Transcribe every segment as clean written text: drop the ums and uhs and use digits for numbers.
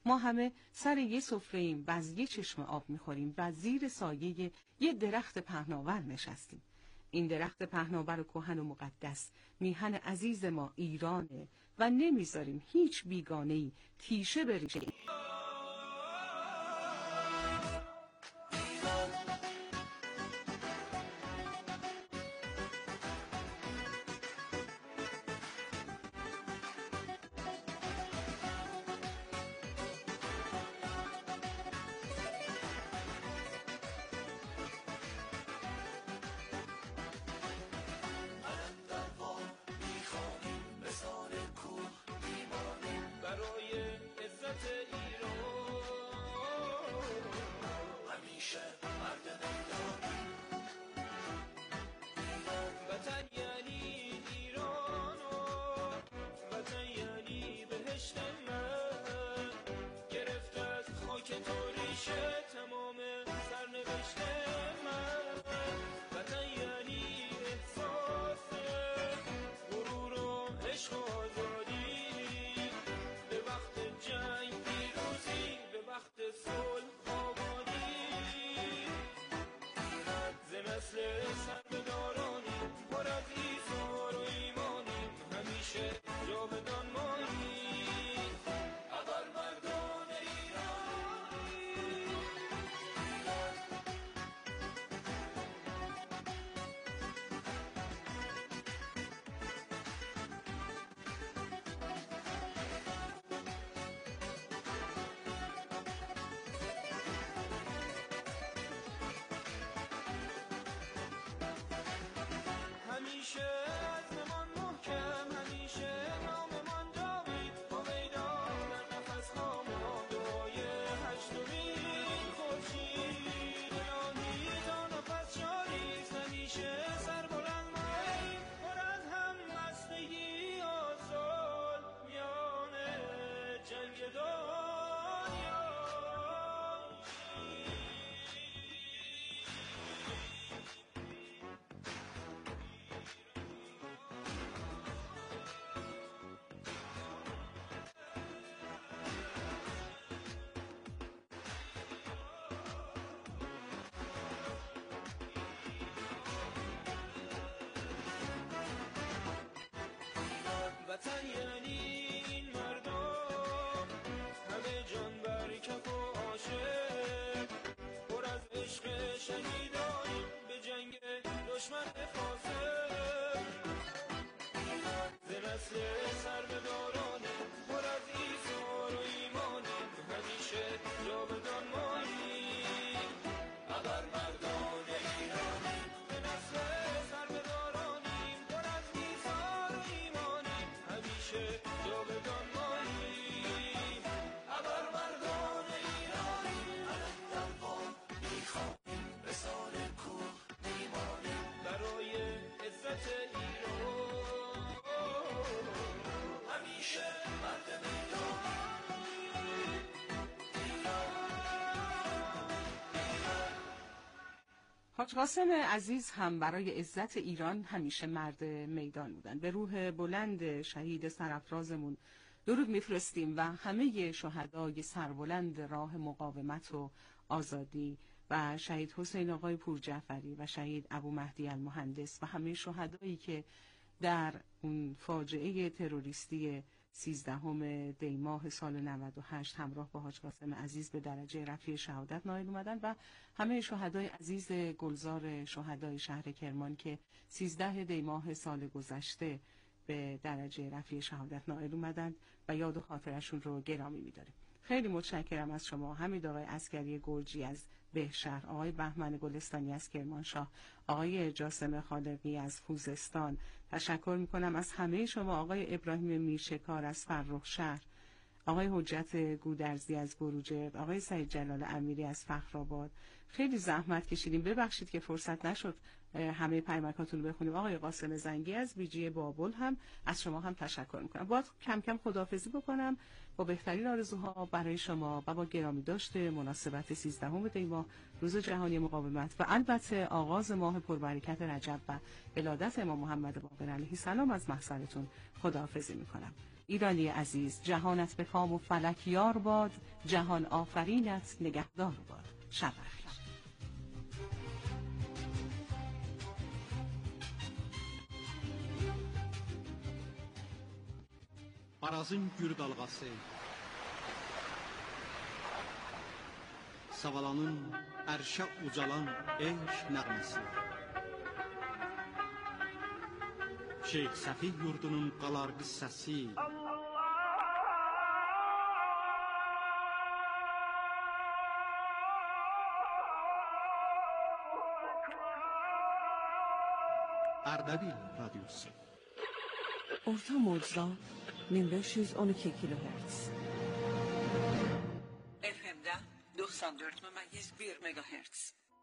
ما همه سر یه سفره‌ایم و از یه چشمه آب میخوریم و زیر سایه یه درخت پهناور نشستیم. این درخت پهناور و کهن و مقدس میهن عزیز ما ایرانه و نمیذاریم هیچ بیگانه‌ای تیشه بریشه. وطن یعنی این مردم همه جان بر کف و عاشق، پر از عشق شهیدانی به جنگ دشمن فاسق، ز نسل سربدارانه پر از ایثار و ایمانی همیشه جاودان مانی. ابر مردان ایرانی به نسل سربدارانی پر از ایثار و ایمانی همیشه جاودان مانی. ابر مردان ایرانی علم در بام میخوانیم به سان کوه میمانیم برای عزت ایران همیشه مرد میدان. حاج قاسم عزیز هم برای عزت ایران همیشه مرد میدان بودن. به روح بلند شهید سرافرازمون درود میفرستیم و همه شهدای سربلند راه مقاومت و آزادی و شهید حسین آقای پورجعفری و شهید ابو مهدی المهندس و همه شهدایی که در اون فاجعه تروریستی 13 دی ماه سال 98 همراه با حاج قاسم عزیز به درجه رفیع شهادت نائل اومدن و همه شهدای عزیز گلزار شهدای شهر کرمان که 13 دی ماه سال گذشته به درجه رفیع شهادت نائل اومدن و یاد و خاطرشون رو گرامی می‌داریم. خیلی متشکرم از شما حمید آقای عسکری گرجی از بهشهر، آقای بهمن گلستانی از کرمانشاه، آقای جاسم خالقی از خوزستان. تشکر میکنم از همه شما آقای ابراهیم میرشکار از فرخشهر، آقای حجت گودرزی از گروجرد، آقای سعید جلال امیری از فخرآباد. خیلی زحمت کشیدیم، ببخشید که فرصت نشد همه پیامکاتون رو بخونیم. آقای قاسم زنگی از بیجی بابل هم از شما هم تشکر میکنم. باید کم کم خداحافظی بکنم با بهترین آرزوها برای شما و با گرامی داشته مناسبت 13 دی ماه روز جهانی مقاومت و البته آغاز ماه پربرکت رجب و ولادت امام محمد باقر علیه السلام از محضرتون خداحافظی میکنم. ایرانی عزیز، جهانت به کام و فلک یار باد، جهان آفرینت نگهدار باد. شب بخیر. Arazın gür dalğası, Savalanın ərşə ucalan eşq nəğməsi, Şeyx Səfi yurdunun qalar qıssəsi, Ərdəbil radyosu. Orta mocda 1512 kilohertz. FM'de 94,1 megahertz.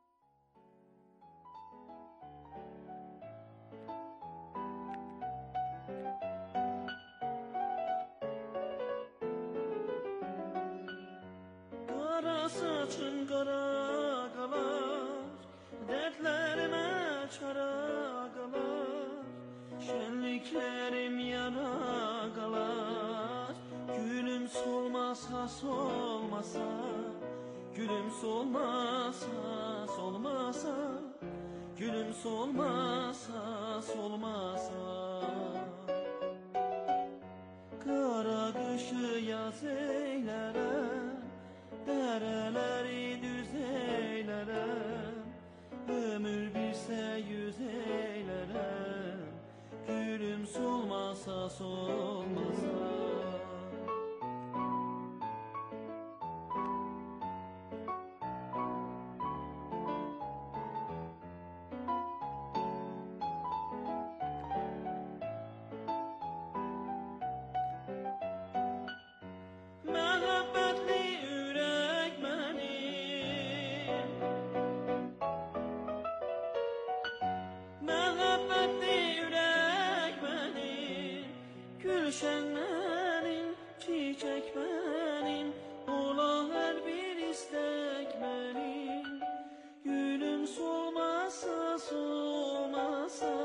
Qara saçın qara qalar, dərdlərimə çara qalar, şənliklərim yara qalar. Gülüm solmasa solmasa, gülüm solmasa solmasa, gülüm solmasa solmasa. Qara qışı yaz eylərəm, dərələri düz eylərəm, ömür birsə yüz eylərəm, gülüm solmasa solmasa. Məhəbbətli ürək mənim, məhəbbətli ürək mənim, gülşən mənim, çiçək mənim, ola hər bir istək mənim, gülüm solmasa solmasa.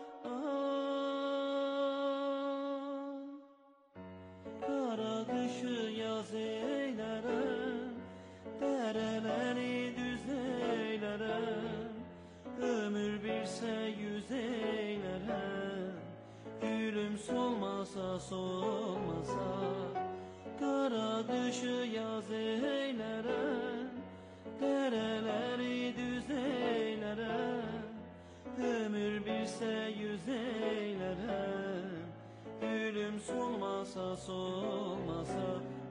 Qara qışı yaz eylərəm, dərələri düz eylərəm, ömür birsə yüz eylərəm, gülüm solmasa solmasa. Qara qışı yaz eylərəm, dərələri düz eylərəm, ömür birsə yüz eylərəm, gülüm solmasa solmasa.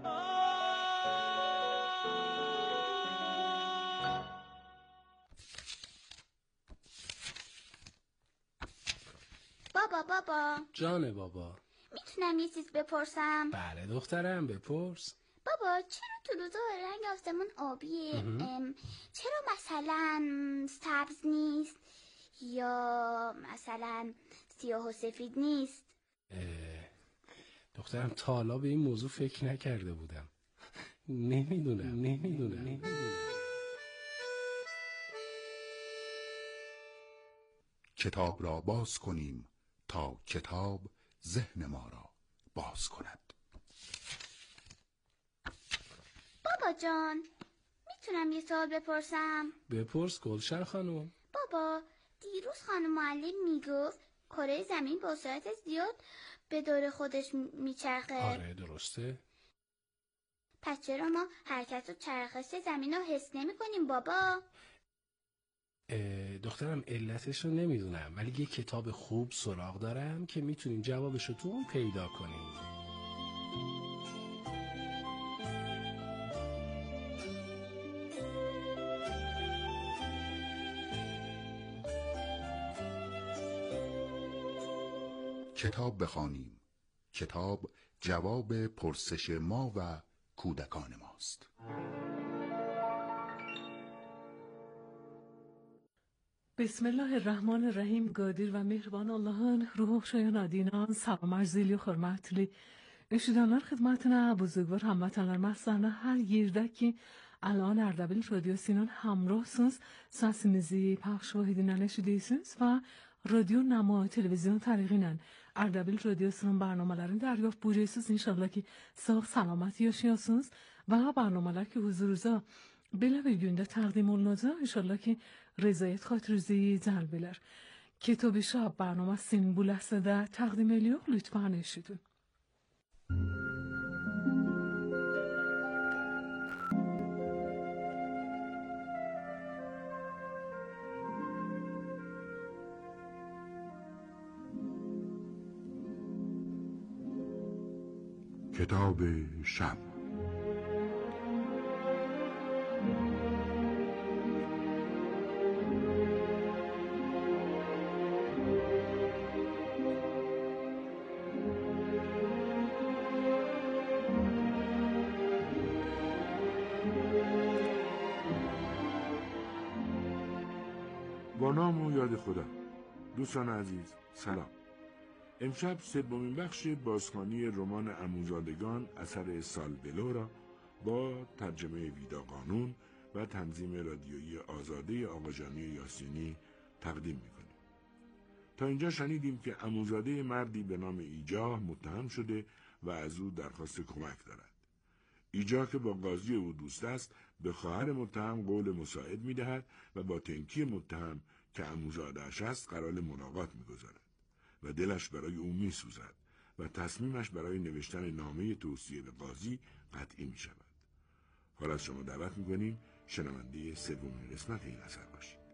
بابا جان بابا، میتونم یه چیز بپرسم؟ بله دخترم بپرس. بابا چرا تو روزا رنگ آسمون آبیه؟ چرا مثلا سبز نیست یا مثلا سیاه و سفید نیست؟ دخترم تا حالا به این موضوع فکر نکرده بودم. نمیدونم. کتاب را باز کنیم تا کتاب ذهن ما را باز کند. بابا جان میتونم یه سوال بپرسم؟ بپرس گلشن خانم. بابا دیروز خانم معلم میگفت کره زمین با سرعت زیاد به دور خودش میچرخه. آره درسته. پس چرا ما حرکت و چرخش زمین رو حس نمی کنیم بابا؟ دخترم علتش رو نمیدونم، ولی یه کتاب خوب سراغ دارم که میتونیم جوابش رو تو اون پیدا کنیم. کتاب بخوانیم. کتاب جواب پرسش ما و کودکان ماست. بسم الله الرحمن الرحیم. قادر و mehriban Allah'ın ruhu şayan adıyla salam arz ediyor hürmetli eşidanlar, خدمتنا بزرگوار هموطنlar محضرانه her yerde ki الان اردبیل رادیو سینان همراهsınız. Sesimizi پخش و هدینه نشیدیسiniz و رادیو نما تلویزیون طریقینن Ardabil Radyosu'nun barnamaların deriyoft buyuruyorsunuz. İnşallah ki sağ salamat yaşıyorsunuz ve barnamalar ki huzurunuza belə bir günde təqdim olunacaq. İnşallah ki rəzayət xatirinizi cəlb elər. Kitab-ı Şab barnamasını bu ləhzədə təqdim ediyor. Lütfen eşidin. کتاب شب. با نام و یاد خدا. دوستان عزیز سلام. امشب سومین بخش بازخوانی رمان عموزادگان اثر سالبلو را با ترجمه ویدا قانون و تنظیم رادیویی آزاده آقاجانی یاسینی تقدیم میکنیم. تا اینجا شنیدیم که عموزاده مردی به نام ایجا متهم شده و از او درخواست کمک دارد. ایجا که با قاضی او دوست است به خواهر متهم قول مساعد میدهد و با تنکی متهم که عموزاده‌اش است قرار ملاقات میگذارد و دلش برای او میسوزد و تصمیمش برای نوشتن نامه توصیه به قاضی قطعی می شود. حالا از شما دعوت میکنیم شنونده سومین قسمت این اثر باشید.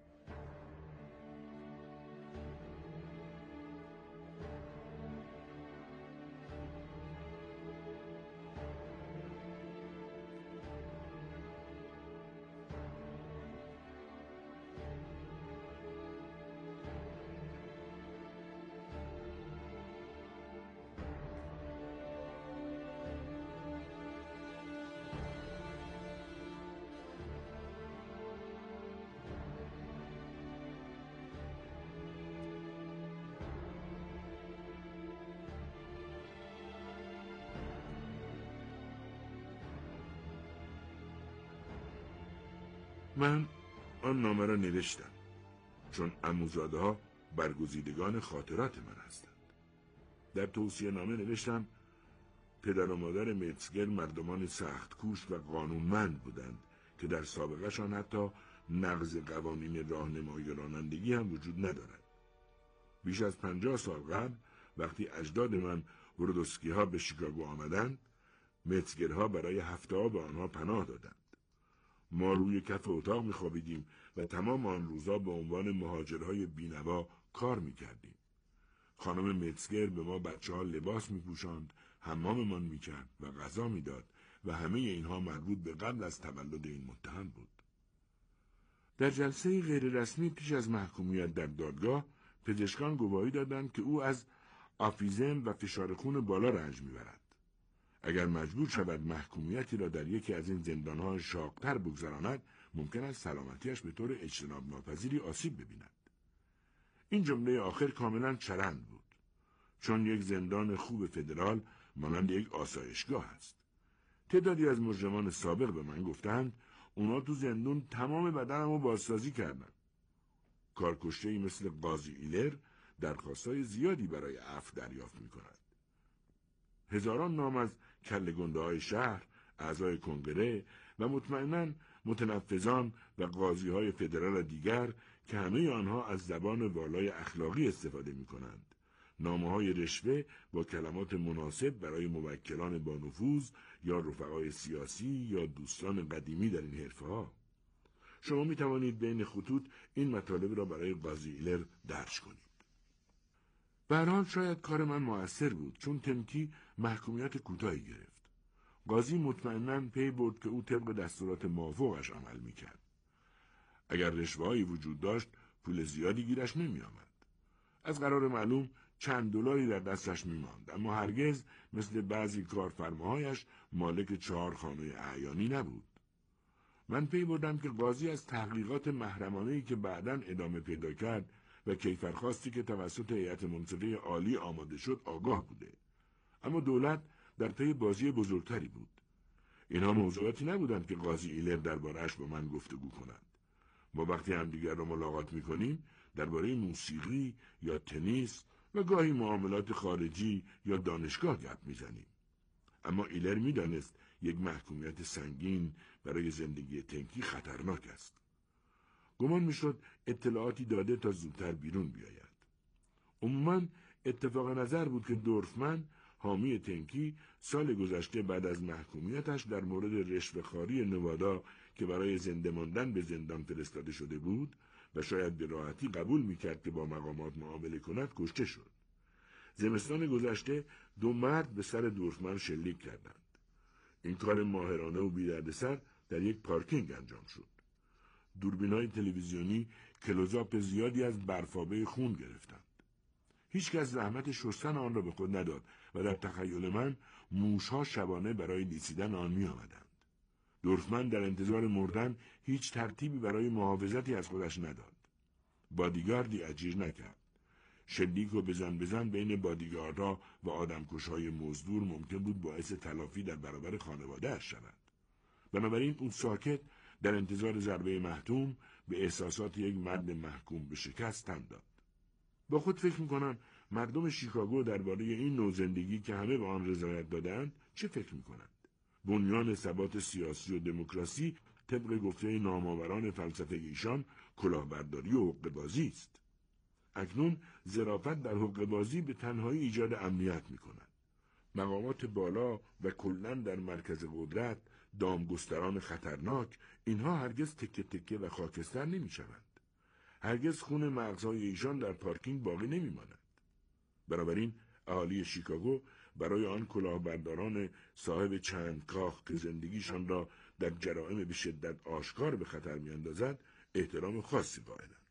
من آن نامه را نوشتم چون عموزاده ها برگزیدگان خاطرات من هستند. در توصیه نامه نوشتم پدر و مادر متزگر مردمان سخت کوش و قانونمند بودند که در سابقهشان حتی نقض قوانین راهنمایی رانندگی هم وجود ندارد. بیش از 50 سال قبل وقتی اجداد من ورودوسکی ها به شیکاگو آمدند، متزگرها برای هفته ها به آنها پناه دادند. ما روی کف اتاق می‌خوابیدیم و تمام آن روزا به عنوان مهاجرهای بینوا کار می‌کردیم. خانم متزگر به ما بچه‌ها لباس می‌پوشاند، حماممان می‌کرد و غذا می‌داد و همه اینها مربوط به قبل از تولد این متهم بود. در جلسه غیر رسمی پیش از محکومیت در دادگاه، پزشکان گواهی دادند که او از آفیزم و فشار خون بالا رنج می‌برد. اگر مجبور شود محکومیتی را در یکی از این زندان‌ها شاق‌تر بگذراند، ممکن است سلامتیش به طور اجتناب ناپذیری آسیب ببیند. این جمله آخر کاملا چرند بود، چون یک زندان خوب فدرال مانند یک آسایشگاه است. تعدادی از مجرمان سابق به من گفتند اونا تو زندون تمام بدنمو بازسازی کردن. کارکشته‌ای مثل قاضی ایلر درخواستای زیادی برای عفو دریافت می‌کند. هزاران نام از کله‌گنده‌های شهر، اعضای کنگره و مطمئناً متنفذان و قاضی‌های فدرال دیگر که همه آنها از زبان والای اخلاقی استفاده می‌کنند، نامه‌های رشوه با کلمات مناسب برای موکلان با نفوذ یا رفقای سیاسی یا دوستان قدیمی در این حرفه‌ها. شما می‌توانید بین خطوط این مطالب را برای قاضی ایلر درج کنید. به هر حال شاید کار من مؤثر بود، چون تنکی محکومیت کوتاهی گرفت. قاضی مطمئناً پی برد که او طبق دستورات مافوقش عمل میکرد. اگر رشوه‌هایی وجود داشت، پول زیادی گیرش نمیآمد. از قرار معلوم چند دلاری در دستش میماند، اما هرگز مثل بعضی کارفرماهایش مالک 4 خانه اعیانی نبود. من پی بردم که قاضی از تحقیقات محرمانه‌ای که بعداً ادامه پیدا کرد و کیفرخواستی که توسط هیئت منصفه عالی آماده شد آگاه بوده. اما دولت در پی بازی بزرگتری بود. اینها موضوعاتی نبودند که قاضی ایلر درباره‌اش با من گفتگو کند. ما وقتی همدیگر را ملاقات می‌کنیم درباره موسیقی یا تنیس و گاهی معاملات خارجی یا دانشگاه گپ میزنیم. اما ایلر میدانست یک محکومیت سنگین برای زندگی تنکی خطرناک است. گمان میشد اطلاعاتی داده تا زودتر بیرون بیاید. عموماً اتفاق نظر بود که دورفمن حامی تنکی سال گذشته بعد از محکومیتش در مورد رشوه‌خواری نوادا که برای زنده ماندن به زندان فرستاده شده بود و شاید به راحتی قبول میکرد که با مقامات معامله کند کشته شد. زمستان گذشته 2 مرد به سر دورفمن شلیک کردند. این کار ماهرانه و بی‌دردسر در یک پارکینگ انجام شد. دوربین‌های تلویزیونی کلوزآپ زیادی از برفابه خون گرفتند. هیچ کس زحمت شستن آن را به خود نداد و در تخیل من موشها شبانه برای لیسیدن آن می آمدند. دورفمن در انتظار مردن هیچ ترتیبی برای محافظتی از خودش نداد. بادیگاردی اجیر نکرد. شلیک و بزن بین بادیگاردها و آدمکش‌های مزدور ممکن بود باعث تلافی در برابر خانواده‌اش شود. بنابراین او ساکت در انتظار ضربه محتوم به احساسات یک مرد محکوم به شکست تن داد. با خود فکر می‌کنم مردم شیکاگو درباره این نوع زندگی که همه به آن رضایت دادند چه فکر می‌کنند؟ بنیان ثبات سیاسی و دموکراسی طبق گفته نامآوران فلسفه ایشان کلاهبرداری و حقه‌بازی است. اکنون ظرافت در حقه‌بازی به تنهایی ایجاد امنیت می‌کند. مقامات بالا و کلاً در مرکز قدرت دامگستران خطرناک، اینها هرگز تکه تکه و خاکستر نمی‌شوند. هرگز خون مغزهای ایشان در پارکینگ باقی نمی‌ماند. بنابراین اهالی شیکاگو برای آن کلاهبرداران صاحب چند کاخ که زندگیشان را در جرائم به شدت آشکار به خطر می‌اندازد احترام خاصی قائلند.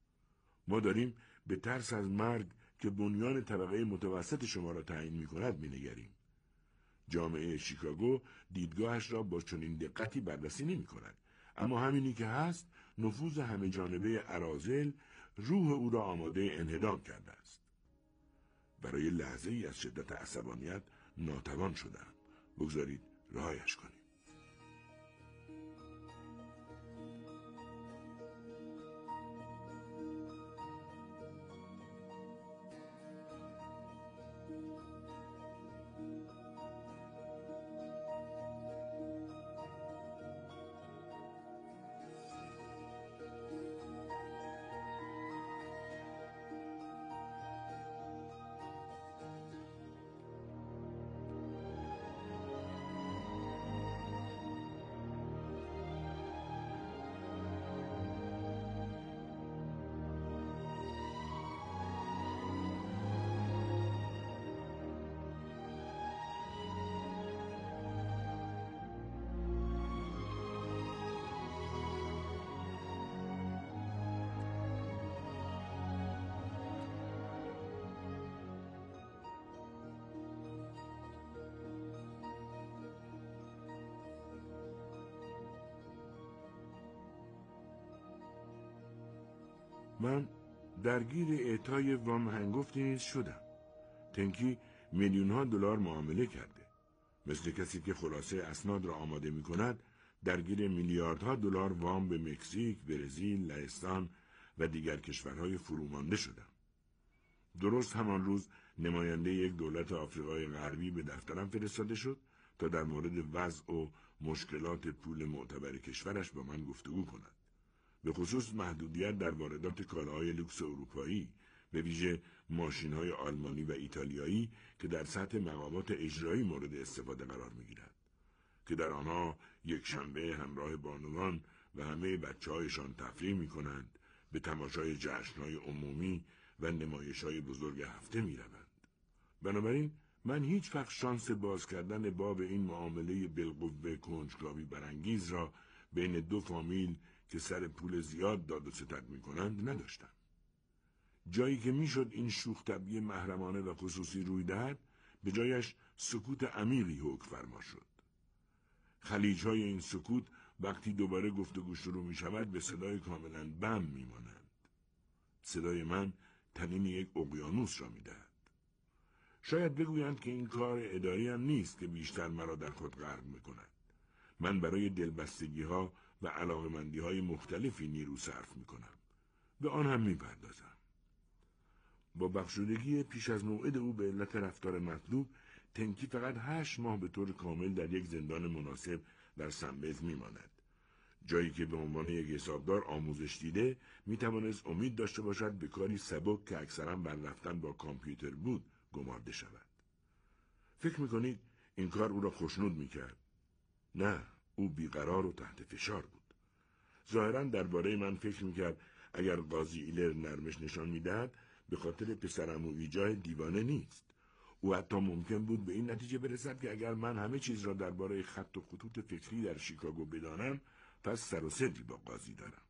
ما داریم به ترس از مرگ که بنیان طبقه متوسط شما را تعیین می‌کند می‌نگریم. جامعه شیکاگو دیدگاهش را با چنین دقتی بررسی نمی‌کند، اما همینی که هست نفوذ همه جانبه اراذل روح او را آماده انهدام کرده است. برای لحظه ای از شدت عصبانیت ناتوان شدم. بگذارید رهایش کنیم. من درگیر اعطای وام هنگفتی نیز شدم. تنکی میلیون‌ها دلار معامله کرده. مثل کسی که خلاصه اسناد را آماده می کند، درگیر میلیاردها دلار وام به مکزیک، برزیل، لهستان و دیگر کشورهای فرومانده شدم. درست همان روز نماینده یک دولت آفریقای غربی به دفترم فرستاده شد تا در مورد وضع و مشکلات پول معتبر کشورش با من گفتگو کند. به خصوص محدودیت در واردات کالاهای لوکس اروپایی، به ویژه ماشین‌های آلمانی و ایتالیایی که در سطح مقامات اجرایی مورد استفاده قرار می‌گیرد، که در آنها یک شنبه همراه بانوان و همه بچه‌هایشان تفریح می‌کنند، به تماشای جشن‌های عمومی و نمایش‌های بزرگ هفته می‌روند. بنابراین من هیچ وقت شانس باز کردن باب این معامله بالقوه کنجکاوی برانگیز را بین دو فامیل که سر پول زیاد داد و ستد می‌کنند نداشتم. جایی که میشد این شوخ طبعی محرمانه و خصوصی روی دهد، به جایش سکوت عمیقی حکم فرما شد. خلیج‌های این سکوت وقتی دوباره گفتگو شروع می‌شود به صدای کاملاً بم می‌مانند. صدای من تنین یک اقیانوس را می‌دهد. شاید بگویند که این کار اداری هم نیست که بیشتر مرا در خود غرق می‌کند. من برای دلبستگی‌ها و علاقمندی‌های مختلفی نیرو صرف می‌کنم. به آن هم می‌پردازم. با بخشودگی پیش از موعد او به علت رفتار مطلوب، تنکی فقط 8 ماه به طور کامل در یک زندان مناسب در سنبز میماند. جایی که به عنوان یک حسابدار آموزش دیده میتوانست امید داشته باشد به کاری سبک که اکثرا بر رفتن با کامپیوتر بود گمارده شود. فکر میکنید این کار او را خوشنود میکرد؟ نه، او بیقرار و تحت فشار بود. ظاهرا درباره من فکر میکرد اگر قاضی ایلر نرمش نشان میدهد به خاطر پسرم و ایجاه دیوانه نیست. او حتی ممکن بود به این نتیجه برسد که اگر من همه چیز را درباره خط و خطوط فکری در شیکاگو بدانم، پس سر و صدری با قاضی دارم.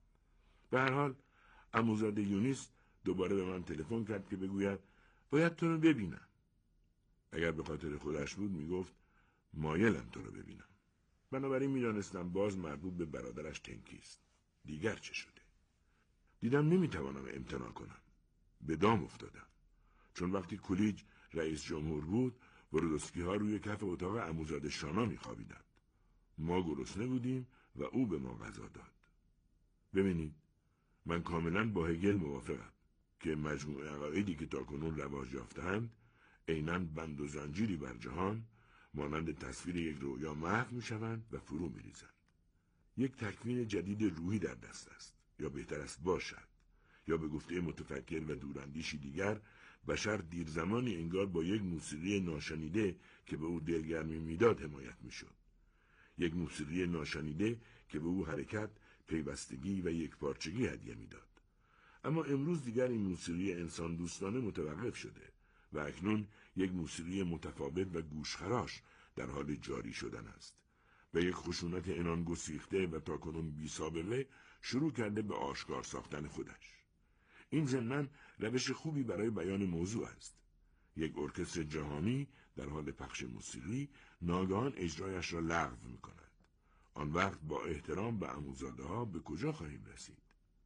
به هر حال عموزاده یونیس دوباره به من تلفن کرد که بگوید باید تو رو ببینم. اگر به خاطر خودش بود میگفت مایلم تو رو ببینم. بنابراین میدانستم باز مربوط به برادرش تنکی است. دیگر چه شده؟ دیدم نمیتوانم امتناع کنم. به دام افتادم. چون وقتی کولیج رئیس جمهور بود، ورودسکی ها روی کف اتاق عموزاده شانا میخوابیدند. ما گرسنه بودیم و او به ما غذا داد. ببینید، من کاملا با هگل موافقم که مجموعه عقایدی که تاکنون رواج یافته‌اند عیناً بند و زنجیری بر جهان مانند تصویر یک رویا محو میشوند و فرو میریزند. یک تکوین جدید روحی در دست است، یا بهتر است باشد، یا به گفته متفکر و دوراندیشی دیگر، بشر دیر زمانی انگار با یک موسیقی ناشنیده که به او دلگرمی میداد حمایت میشد. یک موسیقی ناشنیده که به او حرکت، پیوستگی و یکپارچگی هدیه میداد. اما امروز دیگر این موسیقی انسان دوستانه متوقف شده و اکنون یک موسیقی متفاوت و گوشخراش در حال جاری شدن است و یک خشونت عنان گسیخته و تاکنون بی سابقه شروع کرده به آشکار ساختن خودش. این ضمناً روش خوبی برای بیان موضوع است. یک ارکستر جهانی در حال پخش موسیقی ناگهان اجرایش را لغو می‌کند. آن وقت با احترام به عموزاده‌ها به کجا خواهیم رسید؟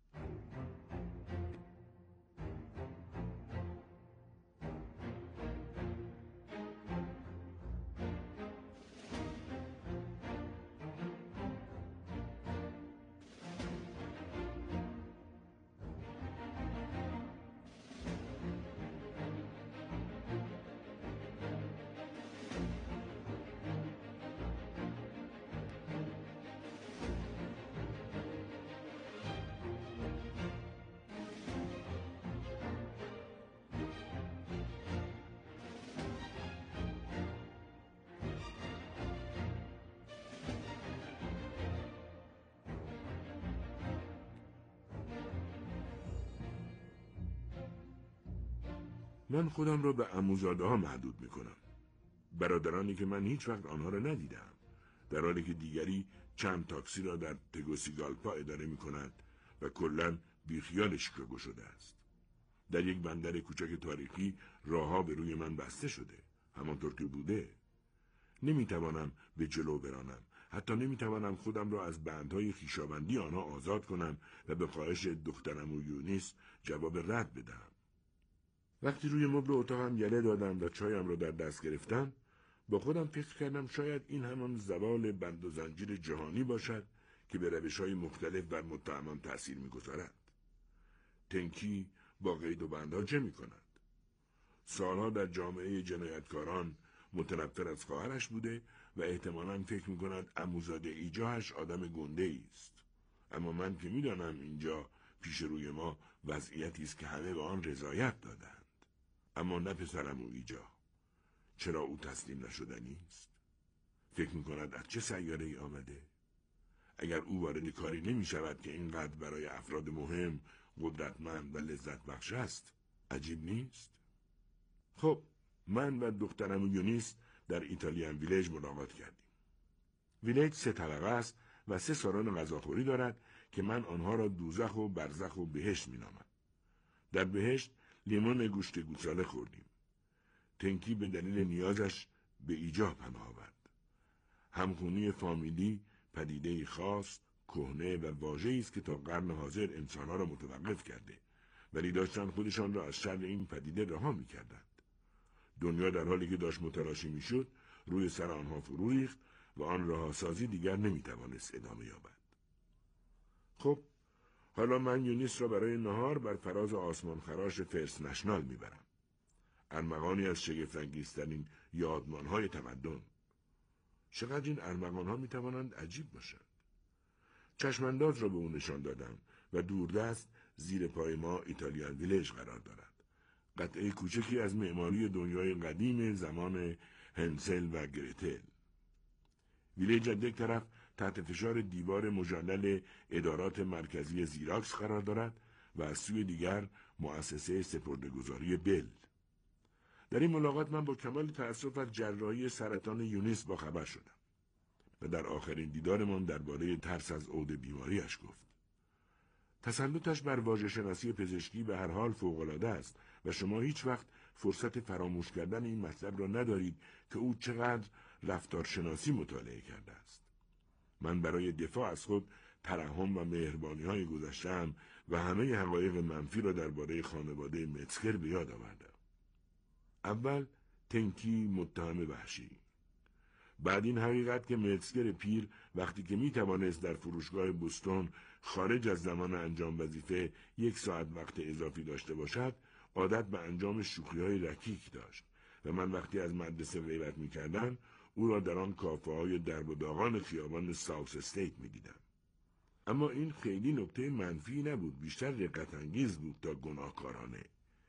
من خودم را به عموزاده‌ها محدود می‌کنم. برادرانی که من هیچ وقت آنها را ندیدم، در حالی که دیگری چند تاکسی را در تگوسیگالپا اداره می‌کند و کلاً بیخیال شیکاگو شده است. در یک بندر کوچک تاریخی راهها به روی من بسته شده، همانطور که بوده. نمی‌توانم به جلو برانم، حتی نمی‌توانم خودم را از بندهای خویشاوندی آنها آزاد کنم و به خواهش دخترم و یونیس جواب رد بدهم. وقتی روی مبل اتاقم یله دادم و چایم را در دست گرفتم، با خودم فکر کردم شاید این همان زوال بند و زنجیر جهانی باشد که به روش‌های مختلف بر متهمان تأثیر می‌گذارد. تنکی با قید و بندها چه می‌کند؟ سالها در جامعه جنایتکاران متنفر از خواهرش بوده و احتمالاً فکر می‌کند عموزاده ایجاش آدم گنده‌ای است. اما من که می‌دانم اینجا پیش روی ما وضعیتی است که همه به آن رضایت دادند. اما نه پسرم او ایجا. چرا او تسلیم نشدنی است؟ فکر می‌کند از چه سیاره‌ای آمده؟ اگر او وارد کاری نمی‌شود که اینقدر برای افراد مهم، قدرتمند و لذت بخش است، عجیب نیست؟ خب، من و دخترم و یونیس در ایتالیان ویلیج ملاقات کردیم. ویلیج 3 طبقه است و 3 سالن غذاخوری دارد که من آنها را دوزخ و برزخ و بهشت می‌نامم. در بهشت لیمون گوشت گوساله خوردیم. تنکی به دلیل نیازش به ایجا پناه آورد. همخونی فامیلی پدیده‌ای خاص، کهنه و واژه‌ای است که تا قرن حاضر انسان‌ها را متوقف کرده، ولی داشتن خودشان را از شر این پدیده رها می‌کردند. دنیا در حالی که داشت متلاشی می‌شد، روی سر آنها فرو ریخت و آن رهاسازی دیگر نمی‌توانست ادامه یابد. خب، حالا من یونیس را برای نهار بر فراز آسمان خراش فرست نشنال میبرم. ارمغانی از شگفت‌انگیزترین یادمانهای تمدن. چقدر این ارمغانها میتوانند عجیب باشند. چشمانداز را به او نشان دادم و دوردست زیر پای ما ایتالیان ویلیج قرار دارد. قطعه کوچکی از معماری دنیای قدیم زمان هنسل و گریتل. ویلیج از یک طرف تحت فشار دیوار مجلل ادارات مرکزی زیراکس قرار دارد و از سوی دیگر مؤسسه سپرده‌گذاری بل. در این ملاقات من با کمال تأسف از جراحی سرطان یونیس باخبر شدم و در آخرین دیدارمان درباره ترس از عود بیماریش گفت. تسلطش بر واژه‌شناسی پزشکی به هر حال فوق‌العاده است و شما هیچ وقت فرصت فراموش کردن این مطلب را ندارید که او چقدر رفتارشناسی مطالعه کرده است. من برای دفاع از خود ترحم و مهربانی‌های گذشته‌ام و همه حقایق منفی را درباره خانواده متسکر به یاد آوردم. اول تنکی متهم وحشی. بعد این حقیقت که متسکر پیر وقتی که میتوانست در فروشگاه بوستون خارج از زمان انجام وظیفه 1 ساعت وقت اضافی داشته باشد، عادت به انجام شوخی‌های رکیک داشت و من وقتی از مدرسه غیبت می‌کردم او را در آن کافه‌های درب و داغان خیابان ساوث استیت می‌دیدم. اما این خیلی نکته منفی نبود، بیشتر رقت‌انگیز بود تا گناهکارانه.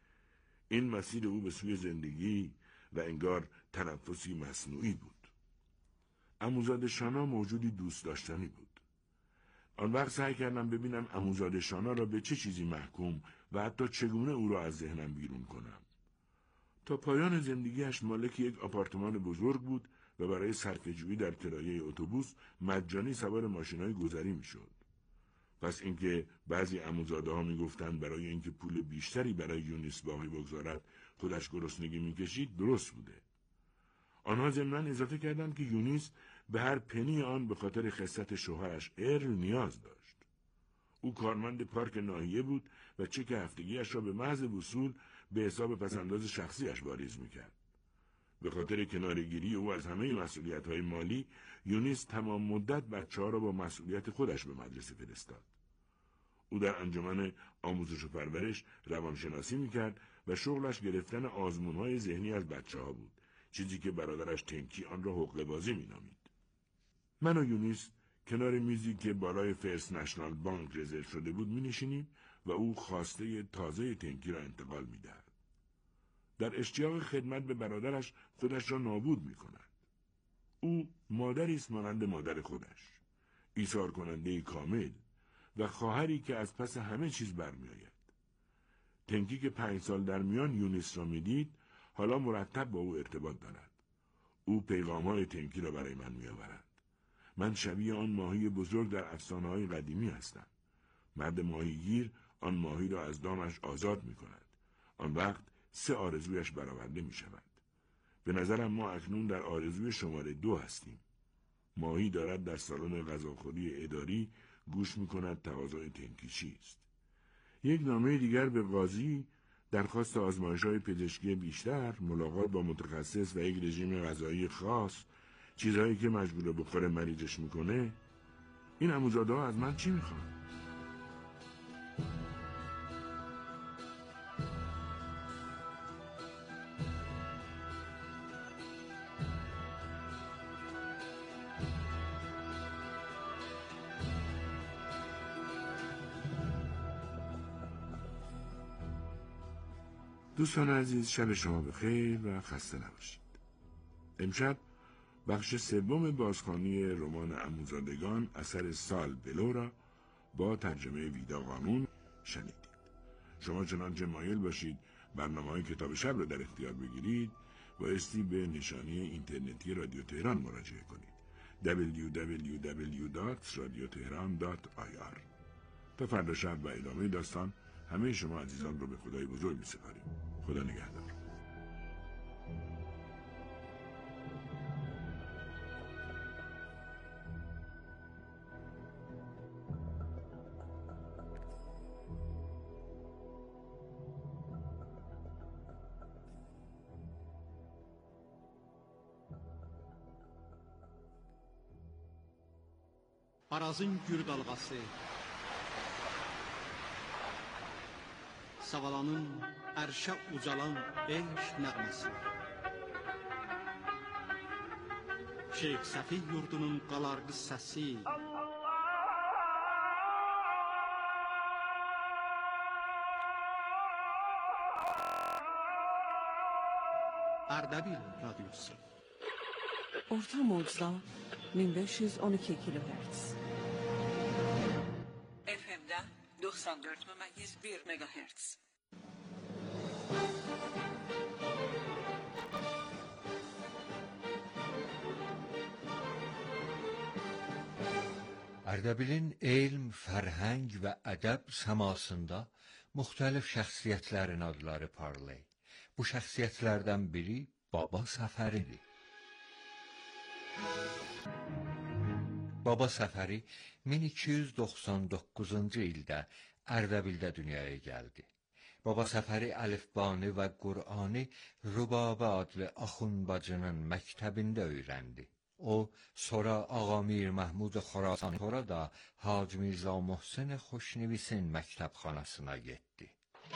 این مسیر او به سوی زندگی و انگار تنفسی مصنوعی بود. عموزاده شانا موجودی دوست داشتنی بود. آن وقت سعی کردم ببینم عموزاده شانا را به چه چیزی محکوم و حتی چگونه او را از ذهنم بیرون کنم. تا پایان زندگیش مالک یک آپارتمان بزرگ بود و برای صرفه‌جویی در کرایه اتوبوس مجانی سوار ماشین‌های گذری می‌شد. پس اینکه بعضی عموزاده‌ها می‌گفتند برای اینکه پول بیشتری برای یونیس باقی بگذارد خودش گرسنگی می‌کشید درست بوده. آنها ضمناً اضافه کردند که یونیس به هر پنی آن به خاطر خصلت شوهرش ارل نیاز داشت. او کارمند پارک ناحیه بود و چک هفتگیش را به محض وصول به حساب پسنداز شخصیش واریز می‌کرد. به خاطر کناره‌گیری او از همه مسئولیت‌های مالی، یونیس تمام مدت بچه‌ها را با مسئولیت خودش به مدرسه فرستاد. او در انجمن آموزش و پرورش روانشناسی می‌کرد و شغلش گرفتن آزمون‌های ذهنی از بچه‌ها بود، چیزی که برادرش تنکی آن را حقه‌بازی می‌نامید. من و یونیس کنار میزی که بالای فرست نشنال بانک رزرو شده بود می‌نشینیم و او خواسته تازه تنکی را انتقال می‌دهد. در اشتیاق خدمت به برادرش خودش را نابود می‌کند. او مادری است مانند مادر خودش، ایثار کننده کامل و خواهری که از پس همه چیز برمی‌آید. تنکی که 5 سال در میان یونیس را می‌دید، حالا مرتب با او ارتباط دارد. او پیغام‌های تنکی را برای من می‌آورد. من شبیه آن ماهی بزرگ در افسانه‌های قدیمی هستم. مرد ماهیگیر آن ماهی را از دامش آزاد می‌کند. آن وقت 3 آرزویش برآورده می‌شود. به نظرم ما اکنون در آرزوی شماره 2 هستیم. ماهی دارد در سالن غذاخوری اداری گوش می‌کند تقاضای تنکی چیست. یک نامه دیگر به قاضی، درخواست آزمایش‌های پزشکی بیشتر، ملاقات با متخصص و یک رژیم غذایی خاص، چیزهایی که مجبور بخوره مریضش میکنه. این عموزاده‌ها از من چی میخوان؟ دوستان عزیز، شب شما بخیر و خسته نباشید. امشب بخش 3 بازخوانی رمان عموزادگان اثر سال بلو را با ترجمه ویدا قانون شنیدید. شما چنانچه مایل باشید برنامه‌های کتاب شب را در اختیار بگیرید، بایستی به نشانی اینترنتی رادیو تهران مراجعه کنید. www.radiotehran.ir. تا فردا شب و ادامه داستان همه شما عزیزان رو به خدای بزرگ می‌سپاریم. خدا نگهدار. Arazın gür dalğası, Savalanın ərşə ucalan eş nəğməsi. Şeyx Səfih yurdunun qalarğı səsi. Ərdəbil radiosu. Orta mocda 1512 kilohertz. FM'de 94,1 megahertz. Ərdəbilin elm, fərhəng və ədəb səmasında müxtəlif şəxsiyyətlərin adları parlayır. Bu şəxsiyyətlərdən biri Baba Səfəridir. Baba Səfəri 1299-cu ildə Ərdəbildə dünyaya gəldi. Baba Səfəri əlifbanı və Qur'anı Rübabə adlı Axund bacının məktəbində öyrəndi. O, sonra Ağa Mir Məhmud Xorasani, sonra da Hacı Mirza Mohsen Xoşnevisin məktəbxanasına getdi.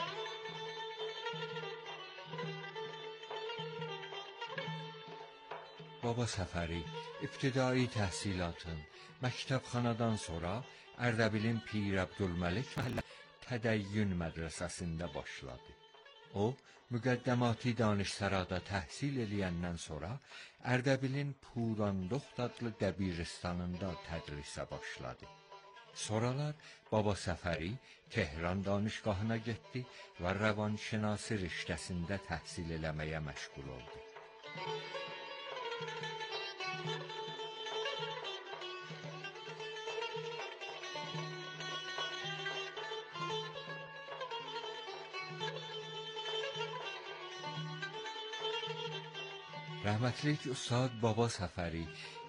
Baba Səfəri ibtidai təhsilatın məktəbxanadan sonra Ərdəbilin Pir Əbdülməlik məhəllə Tədəyyün mədrəsəsində başladı. O, müqəddəmati danışsarada təhsil eləyəndən sonra Ərdəbilin Purandoxt adlı dəbiristanında tədrisə başladı. Sonralar Baba Səfəri Tehran danışgahına getdi və rəvanşinasi riştəsində təhsil eləməyə məşğul oldu. Rəhmətlik Ustad Baba Səfəri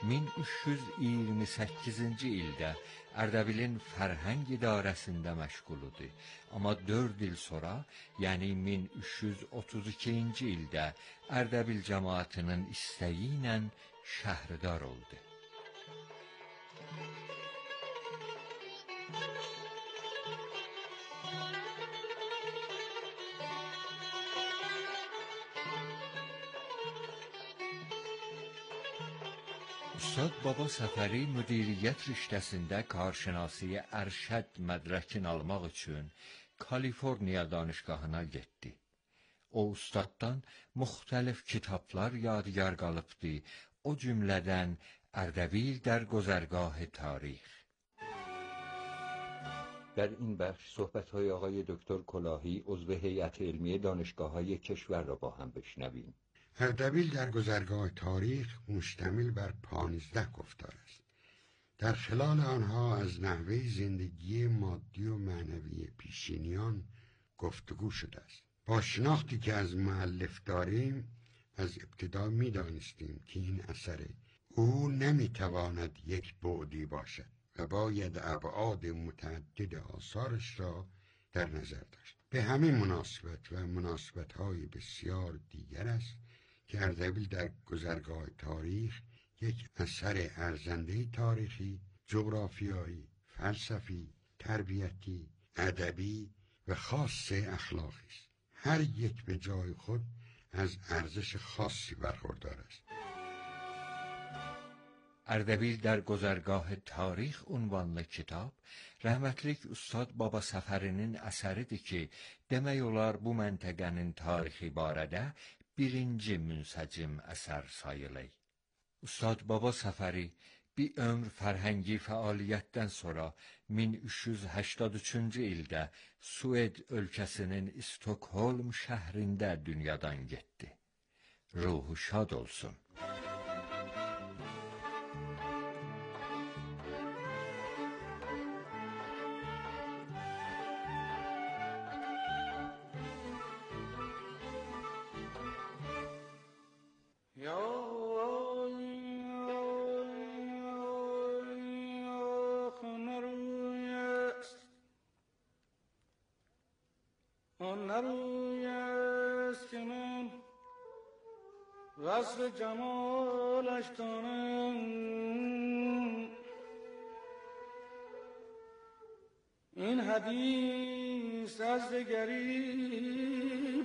1328-ci ildə Ərdəbilin Fərhəng İdarəsində məşğuludur. Amma 4 il sonra, yəni 1332-ci ildə Ərdəbil cəmaatının istəyi ilə şəhrdar oldu. Ustad Baba Səfəri müdiriyyət riştəsində karşınasiyə ərşəd mədrəkin almaq üçün Kaliforniya danışgahına getdi. O ustaddan müxtəlif kitablar yadigar qalıbdı, o cümlədən Ərdəbil در گذرگاه تاریخ. در این بخش صحبت‌های آقای دکتر کلاهی عضو هیئت علمی دانشگاه‌های کشور را با هم بشنویم. اردبیل در گذرگاه تاریخ مشتمل بر 15 گفتار است. در خلال آنها از نحوه زندگی مادی و معنوی پیشینیان گفتگو شده است. با شناختی که از مؤلف داریم از ابتدا می دانستیم که این اثر او نمیتواند یک بعدی باشد و باید ابعاد متعدد آثارش را در نظر داشت. به همین مناسبت و مناسبت‌های بسیار دیگر است که اردبیل در گذرگاه تاریخ یک اثر ارزنده تاریخی، جغرافیایی، فلسفی، تربیتی، ادبی و خاص اخلاقی است. هر یک به جای خود از ارزش خاصی برخوردار است. Ərdəbil در گذرگاه تاریخ ünvanlı kitab rəhmətlik Ustad Baba Səfərinin əsəridir ki, demək olar bu məntəqənin tarixi barədə birinci münsəcim əsər sayılır. Ustad Baba Səfəri bir ömr fərhəngi fəaliyyətdən sonra 1383-cü ildə Sued ölkəsinin Stokholm şəhrində dünyadan getdi. Ruhu şad olsun. وصف جمالش دانم این حدیث نیست از دگری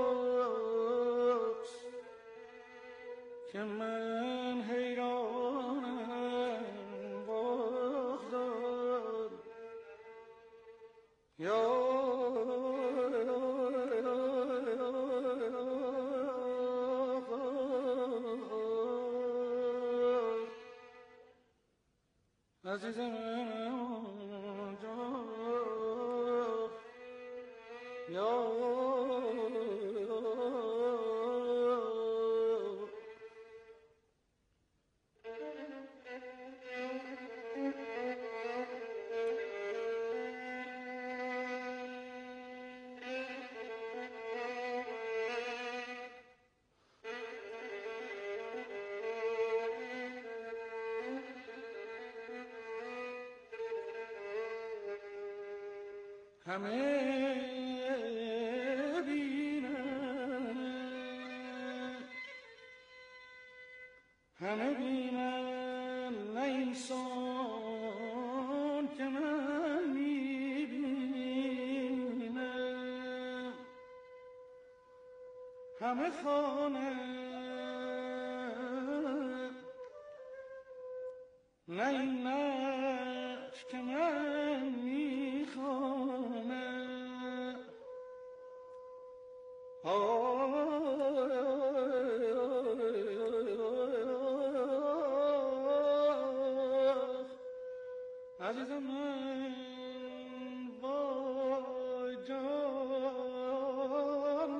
پرس که من حیرانم بغداد یا عزیزم یا همه بینن نه انسان که من میبینم همه خوانم نه این نقش که من میخوانم عزیزم من با جان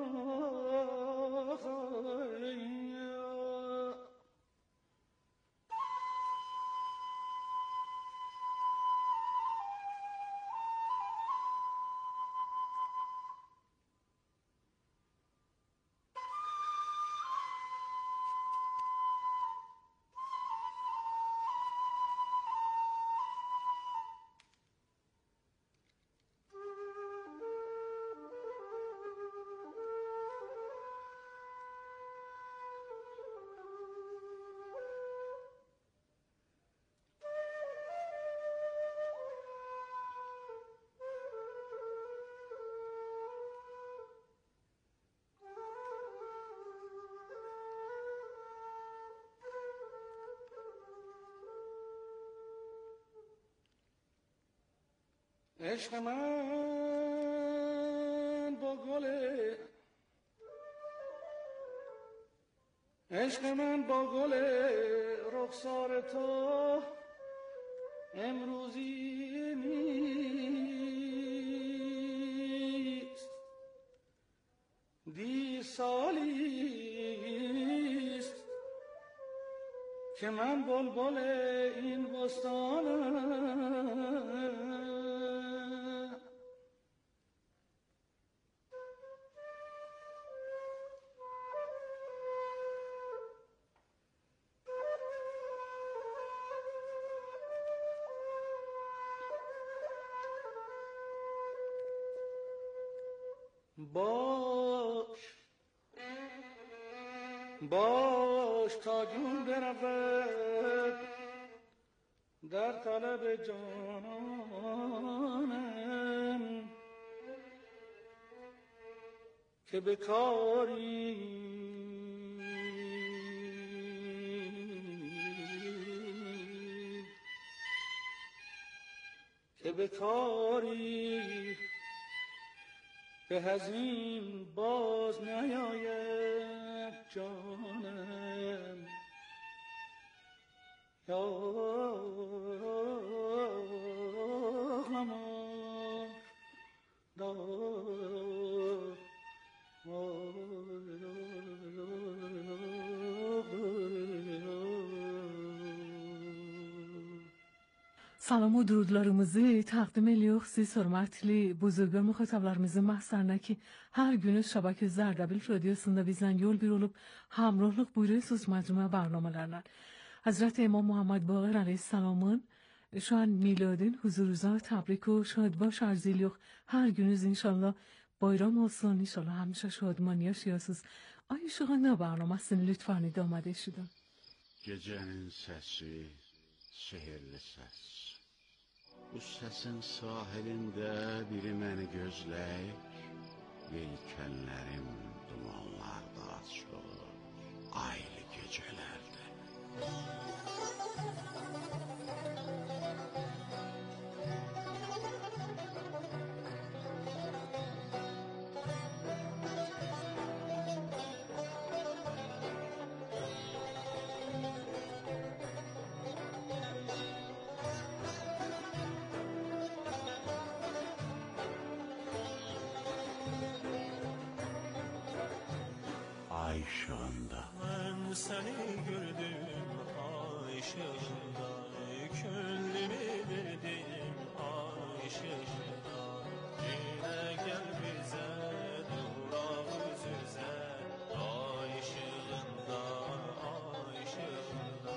عشق من با گل عشق من با گل رخسار تو امروزی نیست دی سالیست که من بلبل این بستانم باش تا جون برود در طلب جانانم که بکاری به هزین باز نیاید جانم یا غمار دار Salam و durudlarımızı takdim ediyoruz. Hürmetli buzurgan muhatablarımızın mahzarına ki her günü Şabake Zerdebil radyosunda bizden yol bir olup hamrohluk buyuruyorsunuz mecmua barnamalarına. Hazreti İmam Muhammed Baqir Aleyhisselam'ın şu an miladın huzurunuzda tebrik و şad baş arziliyor. Her gününüz inşallah bayram olsun. İnşallah hمیشه şadman yaşayasınız. Ay şu anda barnamasını lütfen idamede şidin. Gecenin sesi, sihirli ses. Bu səsin sahilində biri məni gözləyir. Yelkənlərim dumanlarda açılır, aylı gecələrdə. Ay ışığında ben seni gördüm, ay ışığında könlümü verdim, ay ışığında. Yine gel bize durak yüzüze, ay ışığında, ay ışığında.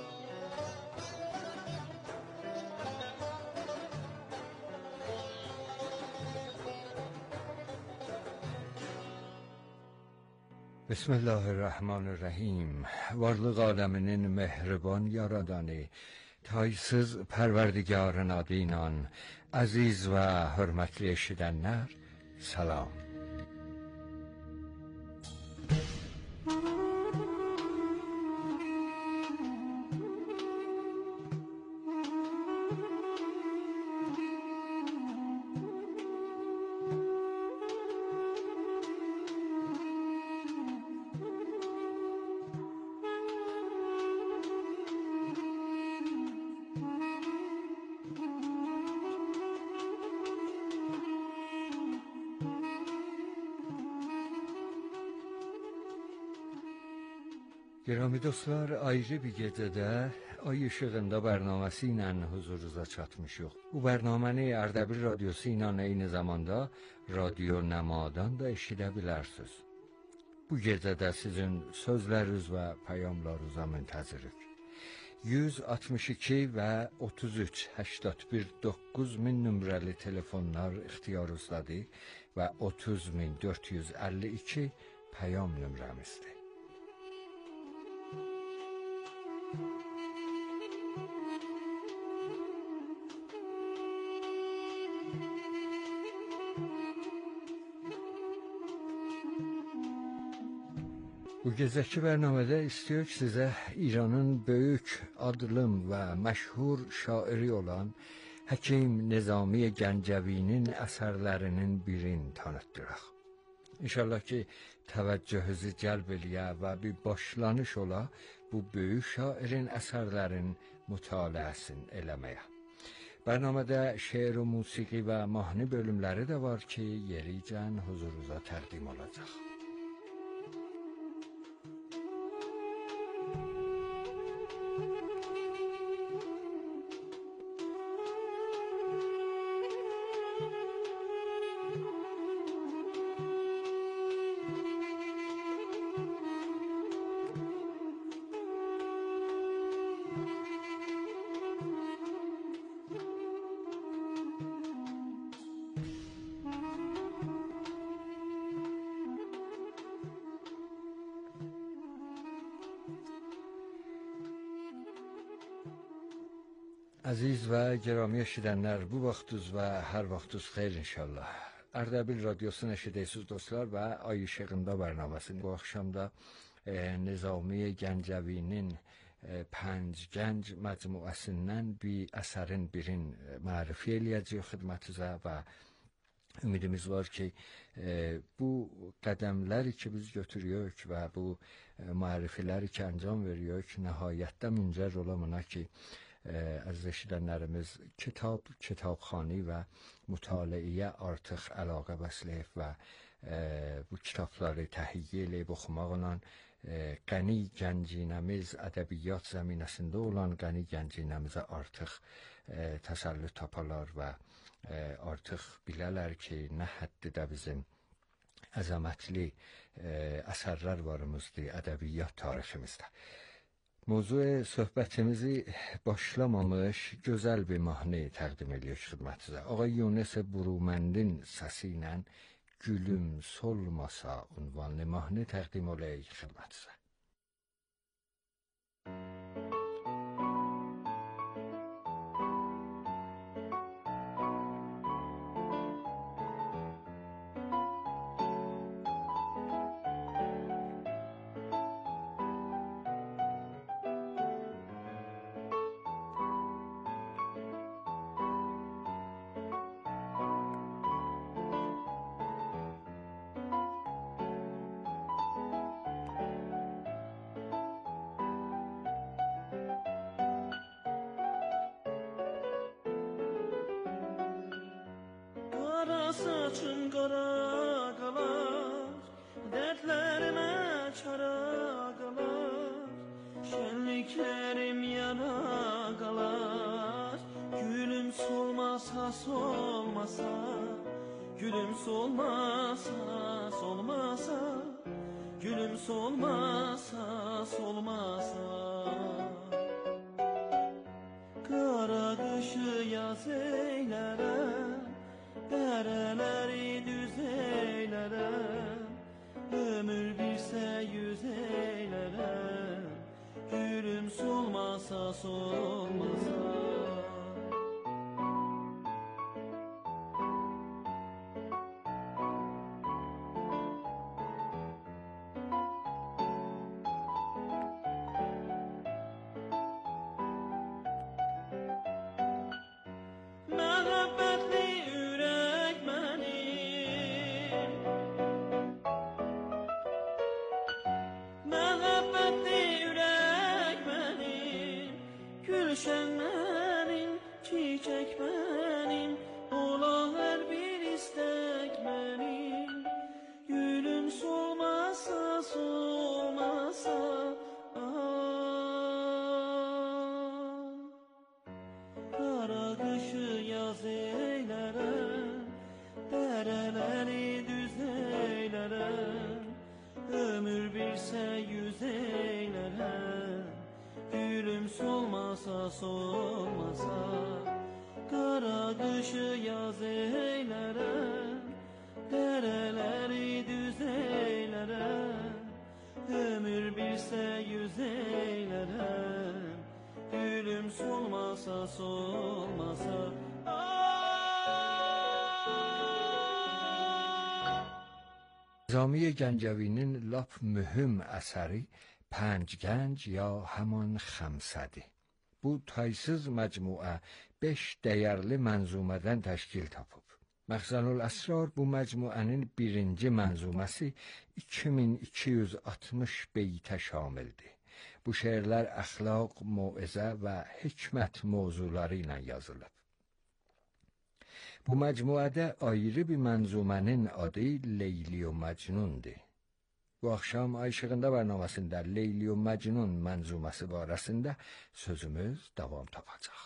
Bismillahirrahmanirrahim. Varlıq aləminin mehriban yaradanı, taysız pərverdigarın adı ilə, əziz və hörmətli eşidənlər, salam. Gərami dostlar, ayrı bir gecədə Ay İşığında bərnaməsi ilə huzurunuza çatmışıq. Bu bərnaməni Ərdəbil radiosu ilə eyni zamanda Radio Nəmadan da eşidə bilərsiniz. Bu gecədə sizin sözləriniz və peyamlarınıza müntəzirik. 162 və 33 81 9000 nömrəli telefonlar ixtiyarınızdadır və 30452 peyam nömrəmizdir. Bu gecəki bərnamədə istəyirik sizə İranın böyük, adlım və məşhur şairi olan Həkim Nizami Gəncəvinin əsərlərinin birini tanıtdıraq. İnşallah ki, təvəccühünüzü cəlb eləyə və bir başlanış ola bu böyük şairin əsərlərin mütaliəsini eləməyə. Bərnamədə şeir və musiqi və mahnı bölümləri də var ki, yericən huzurunuza təqdim olacaq. Əziz və gərami eşidənlər, bu vaxtınız və hər vaxtınız xeyir inşallah. Ərdəbil radiosunu eşidəysiniz dostlar və Ay İşığında bərnaməsini. Bu axşam da Nizami Gəncəvinin Pənc Gənc məcmuəsindən bir əsərin birin mərifə eləyəcəyik xidmətinizə və ümidimiz var ki, bu qədəmləri ki biz götürüyoruz və bu mərifələri ki əncam veriyoruz, nəhayətdə müncər olamına ki, əziz eşidənlərimiz kitabxani və mütaliəyə artıq əlaqə bəsləyib və bu kitabları təhiyyə eləyib oxumaqla qəni gəncinəmiz ədəbiyyat zəminəsində olan qəni gəncinəmizə artıq təsəllüt taparlar və artıq bilələr ki, nə həddidə bizim əzəmətli əsərlər varımızdır ədəbiyyat tariximizdə. Mövzu söhbətimizi başlamamış gözəl bir mahnı təqdim edirik xidmətinizə. Ağay Yunus Buruməndin səsi ilə Gülüm Solmasa unvanlı mahnı təqdim olayıq xidmətinizə. saçın qara qalar, dərdlərimə çara qalar, şənliklərim yana qalar. Gülüm solmasa solmasa, gülüm solmasa solmasa, gülüm solmasa solmasa. Qara qışı yaz eylərəm, dərələri düz eylərəm, ömür birsə yüz eylərəm, gülüm solmasa solmasa. Gülşen benim, çiçek benim, ola her bir istek benim. Gülüm solmasa solmasa, kara kışı yaz eylerem, dereleri düz eylerem, ömür birse yüz eylerem. Gülüm solmasa solmasa, kara kışı yaz eylerem, dereleri düz eylerem, ömür birse yüz eylerem, gülüm solmasa solmasa. نظامی گنجوی'nin lap mühüm əsəri Pəncgənc ya həman Xəmsədi. Bu taysız məcmua 5 dəyərli mənzumədən təşkil tapıb. Məxzənül Əsrar bu məcmuənin birinci mənzuməsi 2260 beytə şamildir. Bu şeirlər əxlaq, mauizə və hikmət mövzuları ilə yazılıb. Bu məcmuədə ayrı bir mənzumənin adı Leyli و Məcnundur. Bu axşam Ay İşığında bərnaməsində Leyli و Məcnun mənzuməsi barəsində sözümüz davam tapacaq.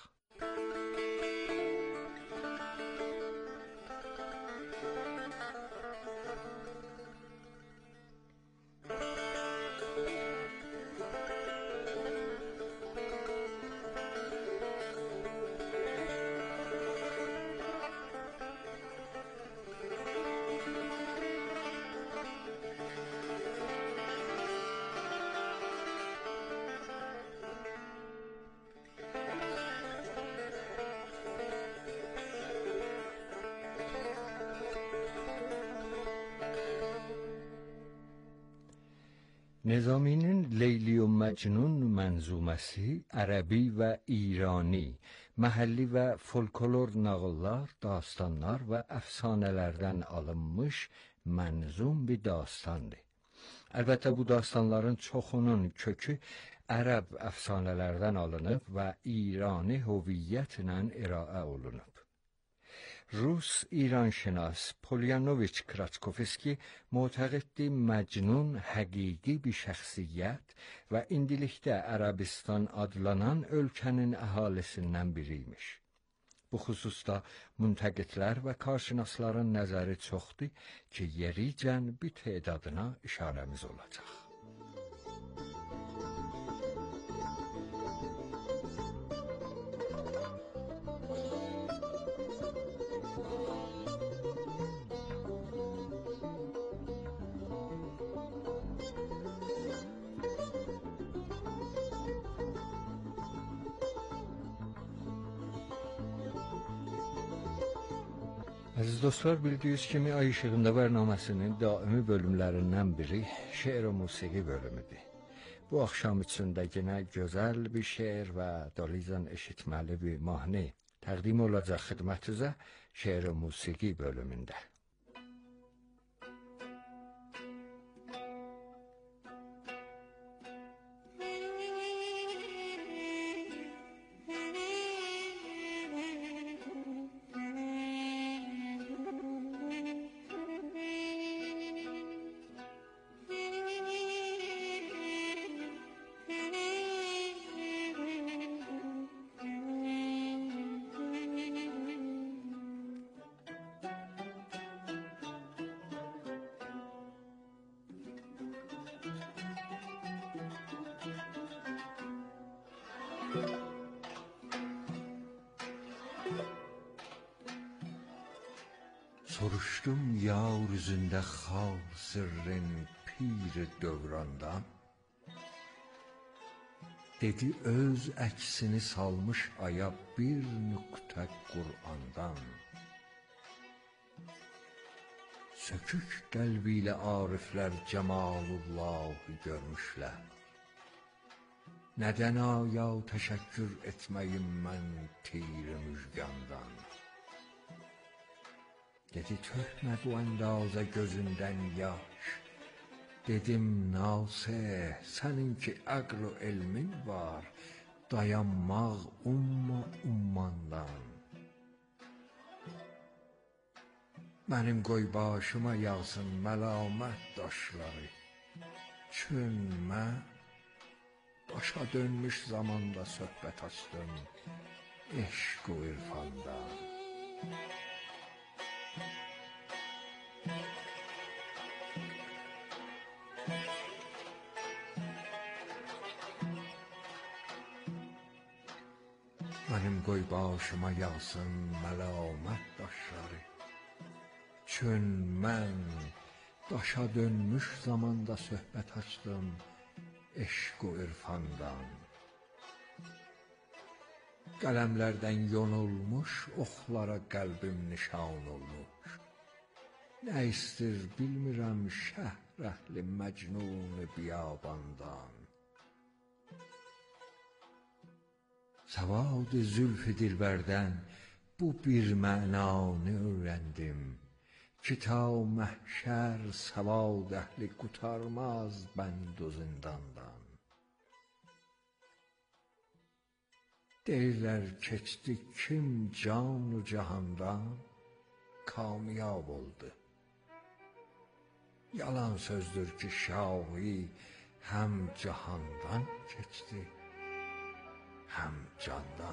نظامی'nin Leyli و Məcnun mənzuməsi ərəbi və İrani, məhəlli və folklor nağıllar, dastanlar və əfsanələrdən alınmış mənzum bir dastandır. Əlbəttə bu dastanların çoxunun kökü ərəb əfsanələrdən alınıb və İrani hüviyyətlə iraə olunub. Rus İranşünas Polyanovich Kratskovski معتقدdir Məcnun həqiqi bir şəxsiyyət və indilikdə Ərəbistan adlanan ölkənin əhalisindən biriymiş. Bu xüsusda müntəqidlər və karşınasların nəzəri çoxdur ki, yericən bir tədadına işarəmiz olacaq. Əziz dostlar, bildiyiniz kimi Ay İşığında bərnaməsinin daimi bölümlərindən biri şeir və musiqi bölümüdür. Bu axşam üçün də yenə gözəl bir şeir və dalizən eşitməli bir mahnı təqdim olacaq xidmətinizə şeir və musiqi bölümündə. Soruşdum yar üzündə xal sırrın pir dövrandan. Dedi öz əksini salmış aya bir nüqtə Qur'andan. Sökük qəlbi ilə ariflər cəmalullahı görmüşlər. Nədən aya təşəkkür etməyim mən tir müjgandan. Dedi tökmə bu əndazə gözündən yaş. Dedim Nasih, səninki əql و elmin var, dayanmaq ummandan. Mənim qoy başıma yağsın məlamət daşları, çün mən başa dönmüş zamanda söhbət açdım eşq و irfandan. Mənim qoy başıma yağsın məlamət daşları, çün mən daşa dönmüş zamanda söhbət açdım eşq و irfandan. Qələmlərdən yonulmuş oxlara qəlbim nişan olmuş. Nə istir bilmirəm şəhr əhli məcnun biyabandan. Səvad zülf dilbərdən bu bir mənanı öyrəndim. Ki ta məhşər səvad əhli qurtarmaz bənd و zindandan. Deyirlər keçdi kim can و cahandan, kamyab oldu. Yalan sözdür ki şahi həm cahandan keçdi, həm candan.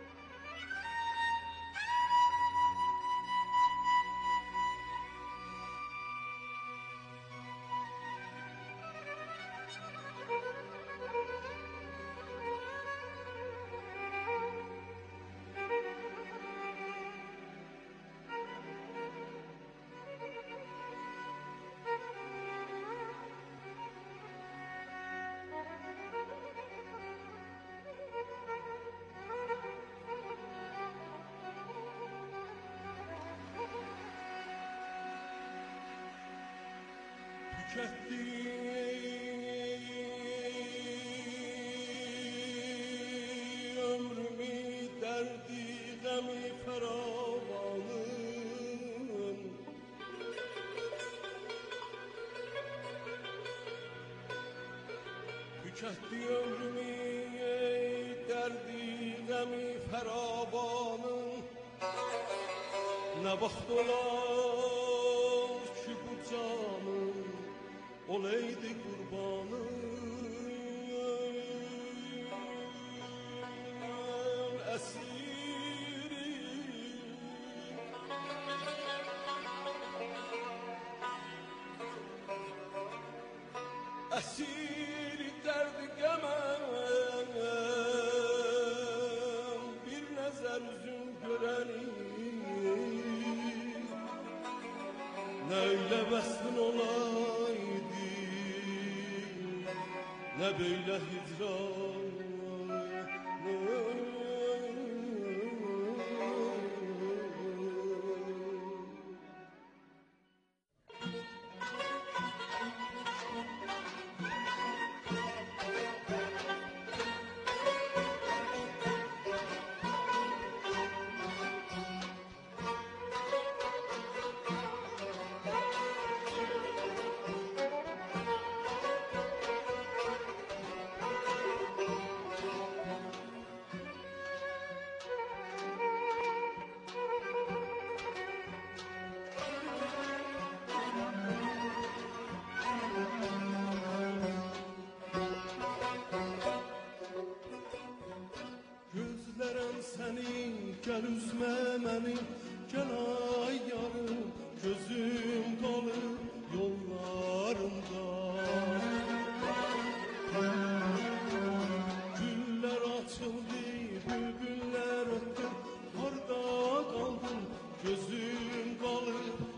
ömrümü derdi gemi feravanım. Tüketti ömrümü derdi gemi feravanım. Ne baxt olar ki bu canım olaydı kurbanım. Esir derdi gemem bir nezer üzüm görenim. Ne öyle vestin olaydı, ne böyle hicran. Senin gel üzme benim, gel ay yarım, gözüm kalır yollarında. Güller açıldı, bülbüller öttü, orada kaldım, gözüm kalır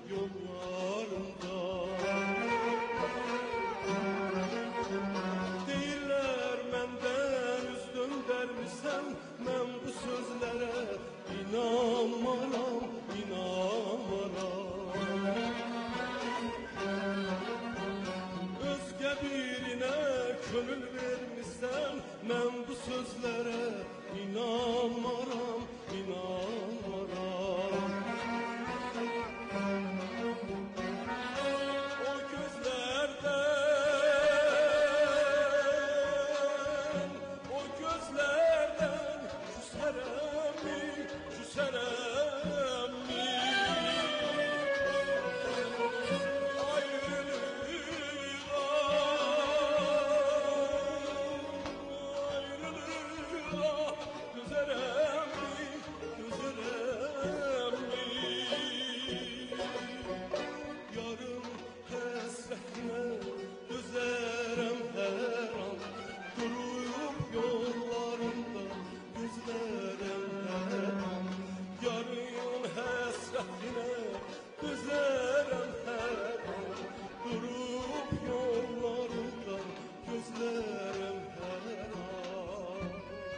həsrətinə dözərəm hər an. Durub yollarında gözlərəm hər an.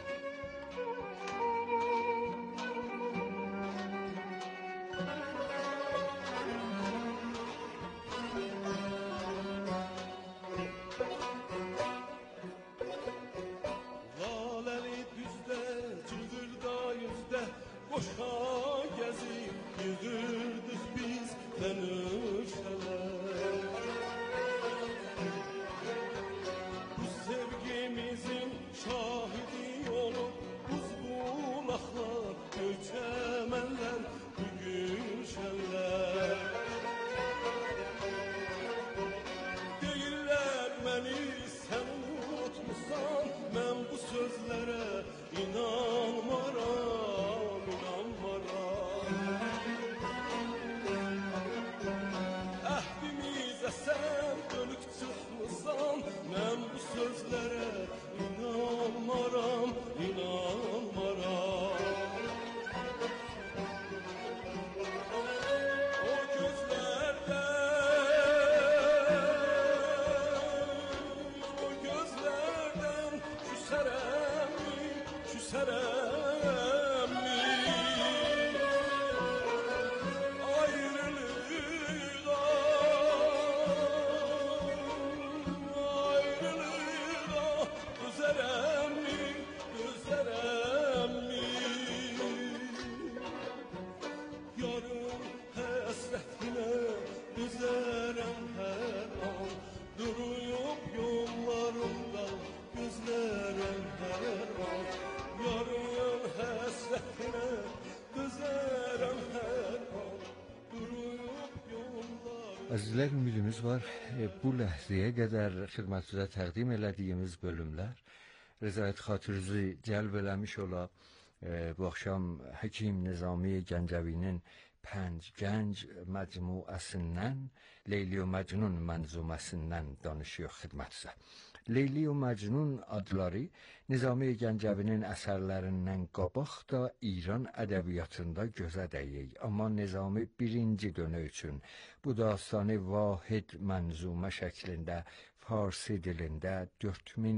Laləli düzdə, cığırda yüzdə, qoşa gəzib yığırdık biz tənüşələr. Bu sevgimizin şahidi olub buz bulaqlar, göçəmənlər, bu gülşənlər. Deyirlər məni sən unutmusan, mən bu sözlərə inanmaram, inanmaram. Əhdimizə sən dönük çıxmısan, mən bu sözlərə inanmaram, inanmaram. O gözlərdən küsərəmmi, küsərəmmi? Ayrılığa dözərəmmi, dözərəmmi? Yarın həsrətinə dözərəm hər an. Duruyub yollarında gözlərəm hər an. Yarın həsrətinə dözərəm hər an. Duruyub yollarında. Əzizlər, ümidimiz var bu ləhzəyə qədər xidmətinizə təqdim elədiyimiz bölümlər rəzayət xatirinizi cəlb eləmiş ola. Bu axşam Həkim Nizami Gəncəvinin 5 gənc məcmuəsindən Leyli və Məcnun mənzuməsindən danışıyor xidmətinizə. Leyli və Məcnun adları Nizami Gəncəvinin əsərlərindən qabaq da İran ədəbiyyatında gözə dəyir. Amma Nizami birinci dönə üçün bu dastanı vahid mənzumə şəklində Farsi dilində 4000